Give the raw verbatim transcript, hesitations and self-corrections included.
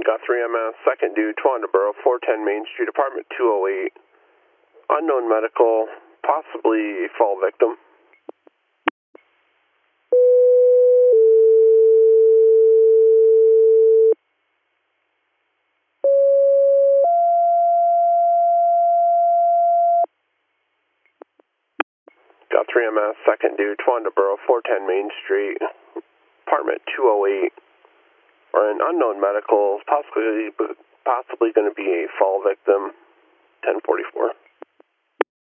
Got three M S, second due, Towanda four ten Main Street, apartment two oh eight. Unknown medical, possibly fall victim. Got three M S, second due, Towanda four ten Main Street, apartment two oh eight. Or an unknown medical, possibly possibly going to be a fall victim, ten forty-four.